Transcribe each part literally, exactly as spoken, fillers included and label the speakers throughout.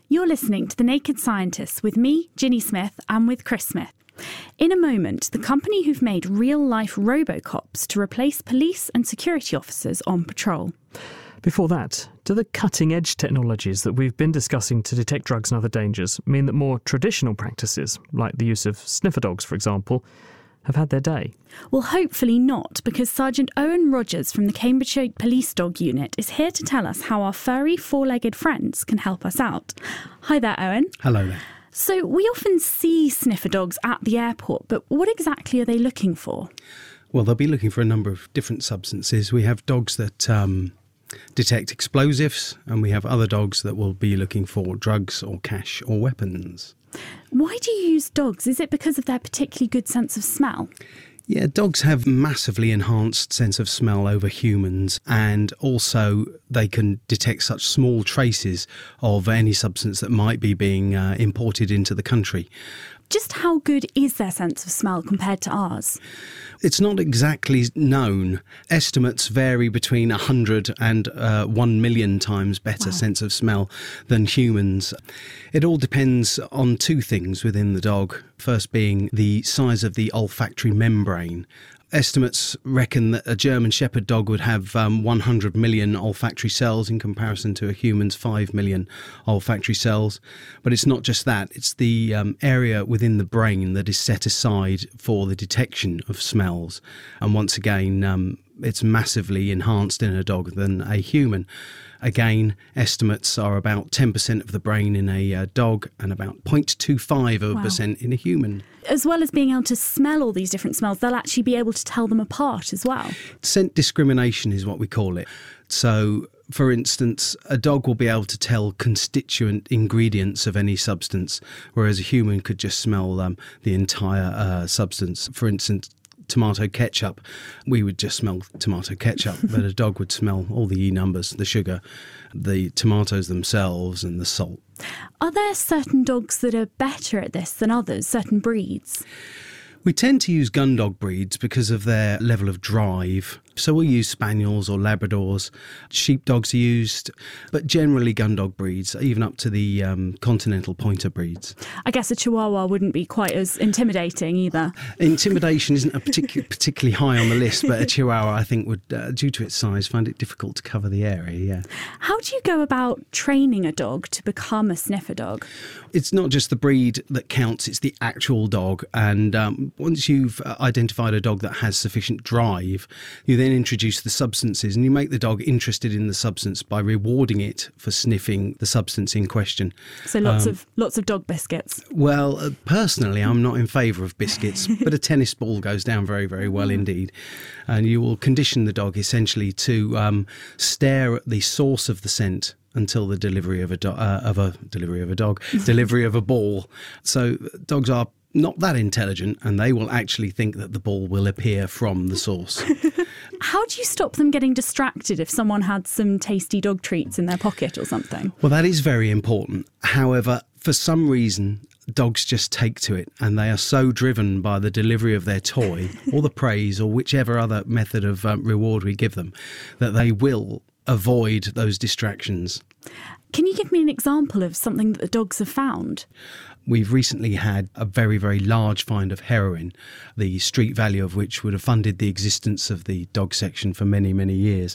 Speaker 1: You're listening to The Naked Scientists with me, Ginny Smith, and with Chris Smith. In a moment, the company who've made real-life robocops to replace police and security officers on patrol.
Speaker 2: Before that, do the cutting-edge technologies that we've been discussing to detect drugs and other dangers mean that more traditional practices, like the use of sniffer dogs, for example, have had their day?
Speaker 1: Well, hopefully not, because Sergeant Owen Rogers from the Cambridgeshire Police Dog Unit is here to tell us how our furry four-legged friends can help us out. Hi there, Owen.
Speaker 3: Hello there.
Speaker 1: So we often see sniffer dogs at the airport, but what exactly are they looking for?
Speaker 3: Well, they'll be looking for a number of different substances. We have dogs that um, detect explosives, and we have other dogs that will be looking for drugs or cash or weapons.
Speaker 1: Why do you use dogs? Is it because of their particularly good sense of smell?
Speaker 3: Yeah, dogs have massively enhanced sense of smell over humans, and also they can detect such small traces of any substance that might be being uh, imported into the country.
Speaker 1: Just how good is their sense of smell compared to ours?
Speaker 3: It's not exactly known. Estimates vary between one hundred and uh, one million times better wow. sense of smell than humans. It all depends on two things within the dog. First being the size of the olfactory membrane. Estimates reckon that a German Shepherd dog would have um, one hundred million olfactory cells in comparison to a human's five million olfactory cells. But it's not just that, it's the um, area within the brain that is set aside for the detection of smells. And once again, um, it's massively enhanced in a dog than a human. Again, estimates are about ten percent of the brain in a uh, dog and about zero point two five of a percent in a human.
Speaker 1: As well as being able to smell all these different smells, they'll actually be able to tell them apart as well.
Speaker 3: Scent discrimination is what we call it. So, for instance, a dog will be able to tell constituent ingredients of any substance, whereas a human could just smell um, the entire uh, substance. For instance, tomato ketchup, we would just smell tomato ketchup, but a dog would smell all the E numbers, the sugar, the tomatoes themselves and the salt.
Speaker 1: Are there certain dogs that are better at this than others, certain breeds?
Speaker 3: We tend to use gun dog breeds because of their level of drive. So we'll use spaniels or Labradors. Sheepdogs are used, but generally gun dog breeds, even up to the um, continental pointer breeds.
Speaker 1: I guess a Chihuahua wouldn't be quite as intimidating either.
Speaker 3: Intimidation isn't a particu- particularly high on the list, but a Chihuahua, I think, would, uh, due to its size, find it difficult to cover the area, yeah.
Speaker 1: How do you go about training a dog to become a sniffer dog?
Speaker 3: It's not just the breed that counts, it's the actual dog. And um, once you've identified a dog that has sufficient drive, you then introduce the substances and you make the dog interested in the substance by rewarding it for sniffing the substance in question.
Speaker 1: So lots
Speaker 3: um,
Speaker 1: of lots of dog biscuits.
Speaker 3: Well, uh, personally, I'm not in favour of biscuits, but a tennis ball goes down very, very well indeed. And you will condition the dog essentially to um, stare at the source of the scent until the delivery of a do- uh, of a delivery of a dog, delivery of a ball. So dogs are not that intelligent, and they will actually think that the ball will appear from the source.
Speaker 1: How do you stop them getting distracted if someone had some tasty dog treats in their pocket or something?
Speaker 3: Well, that is very important. However, for some reason, dogs just take to it, and they are so driven by the delivery of their toy or the praise or whichever other method of um, reward we give them, that they will avoid those distractions.
Speaker 1: Can you give me an example of something that the dogs have found?
Speaker 3: We've recently had a very, very large find of heroin, the street value of which would have funded the existence of the dog section for many, many years.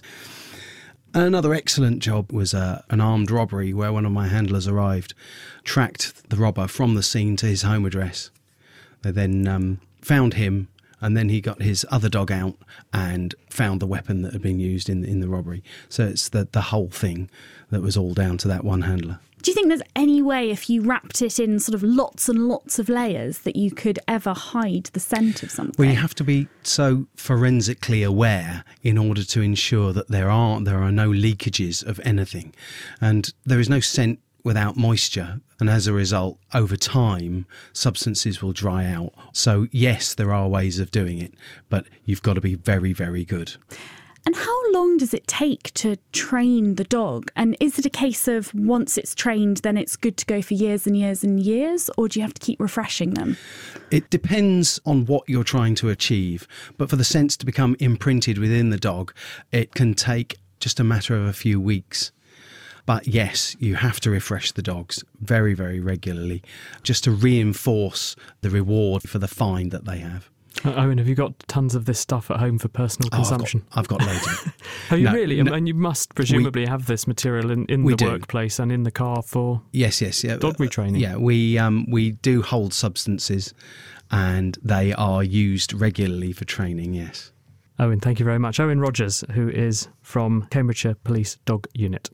Speaker 3: Another excellent job was uh, an armed robbery where one of my handlers arrived, tracked the robber from the scene to his home address. They then um, found him, and then he got his other dog out and found the weapon that had been used in, in the robbery. So it's the, the whole thing that was all down to that one handler.
Speaker 1: Do you think there's any way, if you wrapped it in sort of lots and lots of layers, that you could ever hide the scent of something?
Speaker 3: Well, you have to be so forensically aware in order to ensure that there are there are no leakages of anything. And there is no scent without moisture. And as a result, over time, substances will dry out. So, yes, there are ways of doing it, but you've got to be very, very good.
Speaker 1: And how long does it take to train the dog? And is it a case of once it's trained, then it's good to go for years and years and years? Or do you have to keep refreshing them?
Speaker 3: It depends on what you're trying to achieve. But for the sense to become imprinted within the dog, it can take just a matter of a few weeks. But yes, you have to refresh the dogs very, very regularly just to reinforce the reward for the find that they have.
Speaker 2: Uh, Owen, have you got tons of this stuff at home for personal consumption?
Speaker 3: Oh, I've, got, I've got loads of it.
Speaker 2: Have you
Speaker 3: no,
Speaker 2: really?
Speaker 3: No,
Speaker 2: and you must presumably
Speaker 3: we,
Speaker 2: have this material in, in the
Speaker 3: do.
Speaker 2: workplace and in the car for
Speaker 3: yes, yes, yeah.
Speaker 2: dog retraining.
Speaker 3: Yeah, we um, we do hold substances and they are used regularly for training, yes.
Speaker 2: Owen, thank you very much. Owen Rogers, who is from Cambridgeshire Police Dog Unit.